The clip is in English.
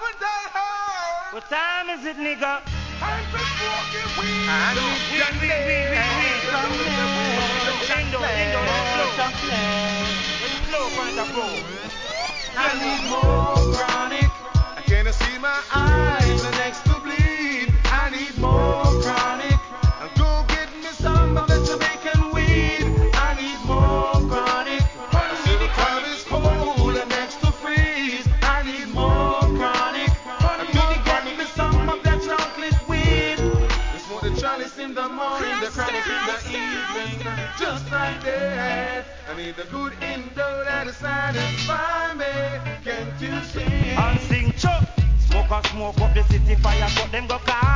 What time is it, nigga? Time to smoke it weed. I need more chronic. I can't see my eyes, the next to bleed. I need more chronic. Go get me some of that Jamaican weed. I need more chronic. I see the crowd is cold and next to freeze. I need more chronic. Go get me some of that chocolate weed. They smoke the chalice in the morning, the chronic in the evening. Just like that. I need the good indo that satisfy me. Can't you see? And sing chop. Smoke and smoke up the city fire, but them go car.